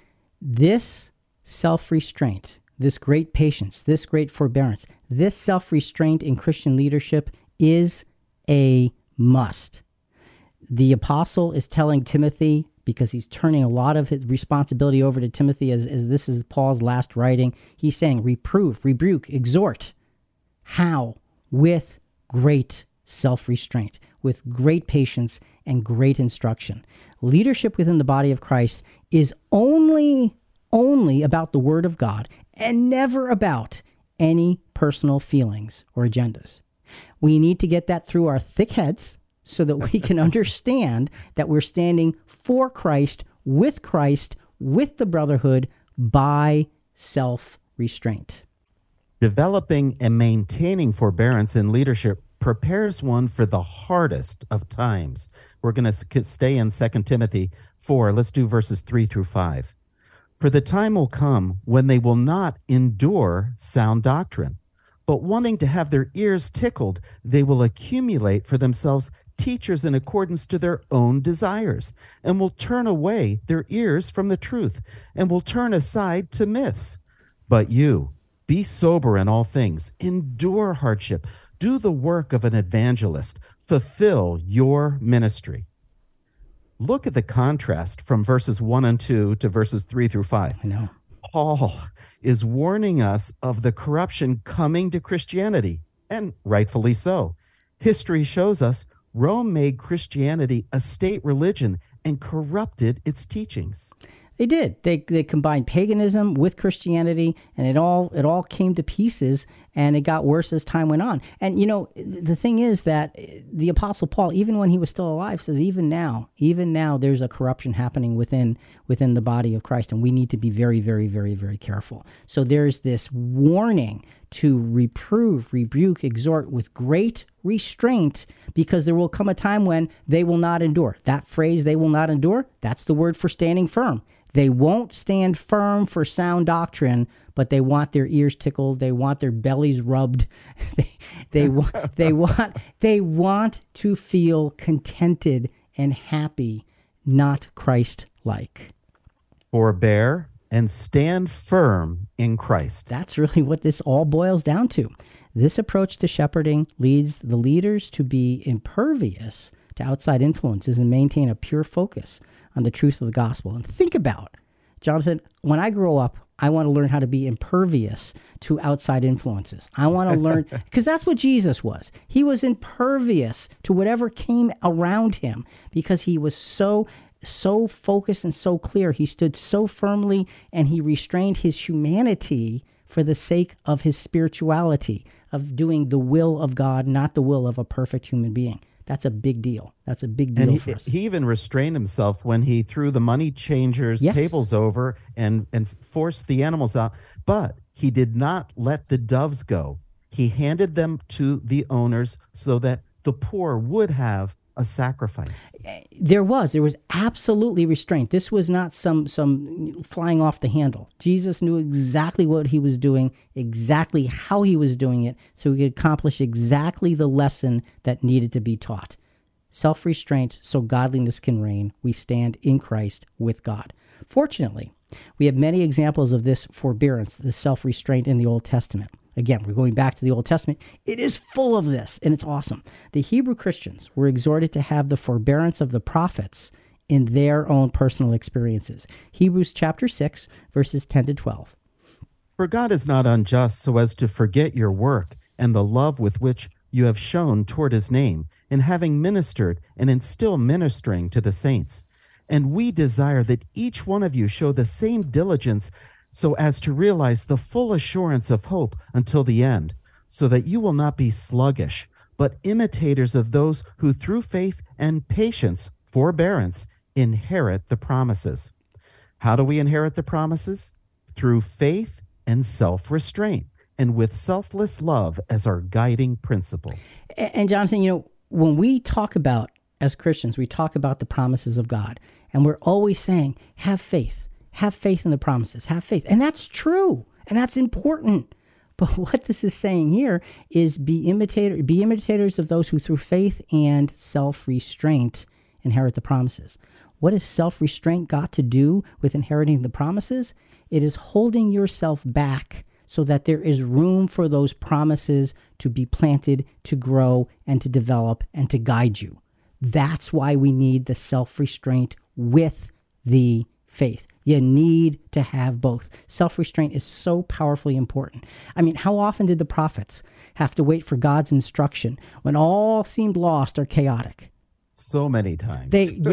This self-restraint, this great patience, this great forbearance, this self-restraint in Christian leadership is a must. The apostle is telling Timothy, because he's turning a lot of his responsibility over to Timothy as this is Paul's last writing, he's saying reprove, rebuke, exhort. How? With great self-restraint, with great patience and great instruction. Leadership within the body of Christ is only about the Word of God and never about any personal feelings or agendas. We need to get that through our thick heads so that we can understand that we're standing for Christ, with the brotherhood, by self-restraint. Developing and maintaining forbearance in leadership prepares one for the hardest of times. We're going to stay in 2 Timothy 4. Let's do verses 3 through 5. For the time will come when they will not endure sound doctrine, but wanting to have their ears tickled, they will accumulate for themselves teachers in accordance to their own desires, and will turn away their ears from the truth, and will turn aside to myths. But you, be sober in all things, endure hardship, do the work of an evangelist, fulfill your ministry. Look at the contrast from verses 1 and 2 to verses 3 through 5. I know. Paul is warning us of the corruption coming to Christianity, and rightfully so. History shows us Rome made Christianity a state religion and corrupted its teachings. They did. They combined paganism with Christianity, and it all came to pieces, and it got worse as time went on. And the thing is that the Apostle Paul, even when he was still alive, says even now there's a corruption happening within the body of Christ, and we need to be very, very, very, very careful. So there's this warning to reprove, rebuke, exhort with great restraint, because there will come a time when they will not endure. That phrase, they will not endure, that's the word for standing firm. They won't stand firm for sound doctrine, but they want their ears tickled. They want their bellies rubbed. They want to feel contented and happy, not Christ-like. Forbear and stand firm in Christ. That's really what this all boils down to. This approach to shepherding leads the leaders to be impervious to outside influences and maintain a pure focus on the truth of the gospel. And think about, Jonathan, when I grow up, I want to learn how to be impervious to outside influences. I want to learn, because that's what Jesus was. He was impervious to whatever came around him because he was so focused and so clear. He stood so firmly, and he restrained his humanity for the sake of his spirituality, of doing the will of God, not the will of a perfect human being. That's a big deal. That's a big deal for us. He even restrained himself when he threw the money changers' tables over and forced the animals out. But he did not let the doves go. He handed them to the owners so that the poor would have a sacrifice. There was absolutely restraint. This was not some flying off the handle. Jesus knew exactly what he was doing, exactly how he was doing it, so he could accomplish exactly the lesson that needed to be taught. Self-restraint so godliness can reign. We stand in Christ with God. Fortunately, we have many examples of this forbearance, this self-restraint in the Old Testament. Again, we're going back to the Old Testament. It is full of this, and it's awesome. The Hebrew Christians were exhorted to have the forbearance of the prophets in their own personal experiences. Hebrews chapter 6, verses 10 to 12. For God is not unjust so as to forget your work and the love with which you have shown toward his name, in having ministered and in still ministering to the saints. And we desire that each one of you show the same diligence so as to realize the full assurance of hope until the end, so that you will not be sluggish, but imitators of those who through faith and patience forbearance, inherit the promises. How do we inherit the promises? Through faith and self-restraint, and with selfless love as our guiding principle. And Jonathan, when we talk about, as Christians, we talk about the promises of God, and we're always saying, have faith in the promises, have faith. And that's true, and that's important. But what this is saying here is be imitators of those who through faith and self-restraint inherit the promises. What has self-restraint got to do with inheriting the promises? It is holding yourself back so that there is room for those promises to be planted, to grow, and to develop, and to guide you. That's why we need the self-restraint with the faith. You need to have both. Self-restraint is so powerfully important. I mean, how often did the prophets have to wait for God's instruction when all seemed lost or chaotic? So many times.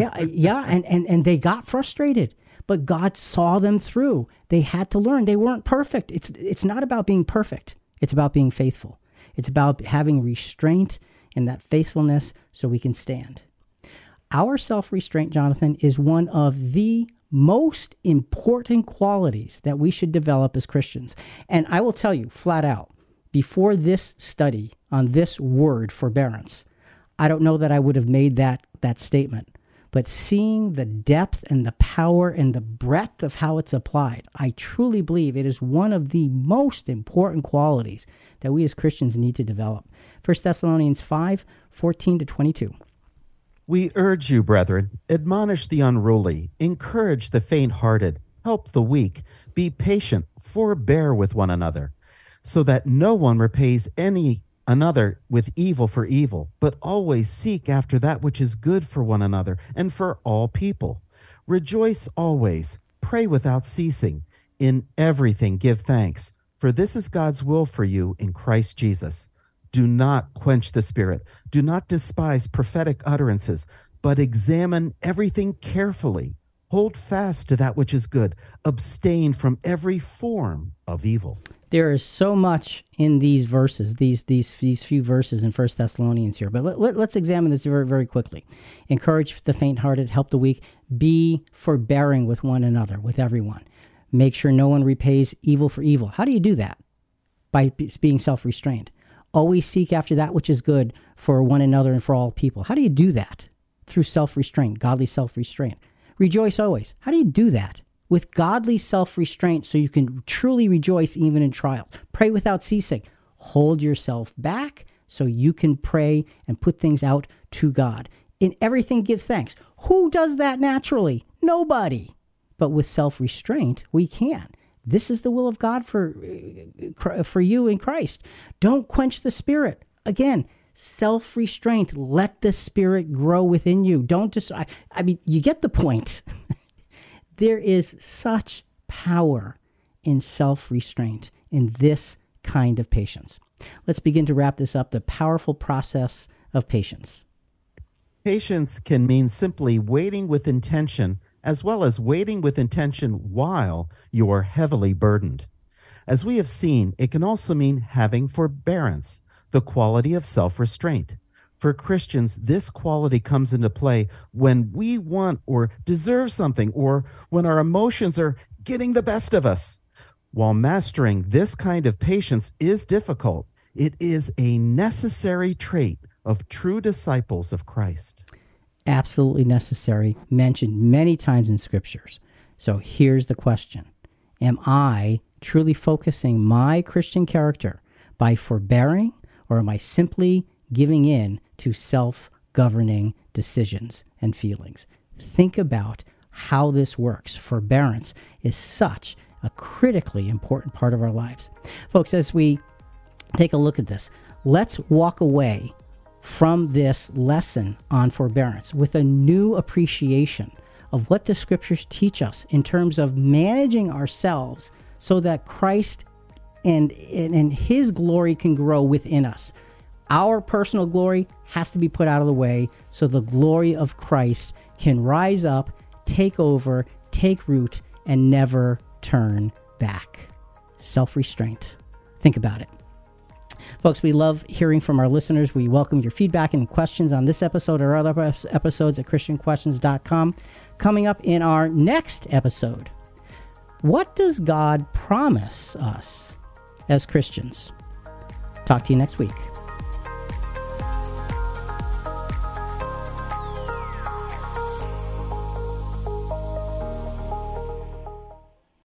And they got frustrated, but God saw them through. They had to learn. They weren't perfect. It's not about being perfect. It's about being faithful. It's about having restraint and that faithfulness so we can stand. Our self-restraint, Jonathan, is one of the most important qualities that we should develop as Christians. And I will tell you flat out, before this study on this word, forbearance, I don't know that I would have made that statement. But seeing the depth and the power and the breadth of how it's applied, I truly believe it is one of the most important qualities that we as Christians need to develop. 1 Thessalonians 5:14-22. We urge you, brethren, admonish the unruly, encourage the faint-hearted, help the weak, be patient, forbear with one another, so that no one repays any another with evil for evil, but always seek after that which is good for one another and for all people. Rejoice always, pray without ceasing, in everything give thanks, for this is God's will for you in Christ Jesus. Do not quench the Spirit, do not despise prophetic utterances, but examine everything carefully. Hold fast to that which is good, abstain from every form of evil. There is so much in these verses, these few verses in 1 Thessalonians here. But let's examine this very, very quickly. Encourage the faint-hearted, help the weak, be forbearing with one another, with everyone. Make sure no one repays evil for evil. How do you do that? By being self-restrained. Always seek after that which is good for one another and for all people. How do you do that? Through self-restraint, godly self-restraint. Rejoice always. How do you do that? With godly self-restraint so you can truly rejoice even in trials. Pray without ceasing. Hold yourself back so you can pray and put things out to God. In everything, give thanks. Who does that naturally? Nobody. But with self-restraint, we can. This is the will of God for you in Christ. Don't quench the Spirit. Again, self-restraint. Let the Spirit grow within you. Don't just, I mean, you get the point. There is such power in self-restraint, in this kind of patience. Let's begin to wrap this up, the powerful process of patience. Patience can mean simply waiting with intention, as well as waiting with intention while you are heavily burdened. As we have seen, it can also mean having forbearance, the quality of self-restraint. For Christians, this quality comes into play when we want or deserve something, or when our emotions are getting the best of us. While mastering this kind of patience is difficult, it is a necessary trait of true disciples of Christ. Absolutely necessary, mentioned many times in scriptures. So here's the question. Am I truly focusing my Christian character by forbearing, or am I simply giving in to self-governing decisions and feelings? Think about how this works. Forbearance is such a critically important part of our lives. Folks, as we take a look at this, let's walk away from this lesson on forbearance with a new appreciation of what the scriptures teach us in terms of managing ourselves so that Christ and his glory can grow within us. Our personal glory has to be put out of the way so the glory of Christ can rise up, take over, take root, and never turn back. Self-restraint. Think about it. Folks, we love hearing from our listeners. We welcome your feedback and questions on this episode or other episodes at ChristianQuestions.com. Coming up in our next episode, what does God promise us as Christians? Talk to you next week.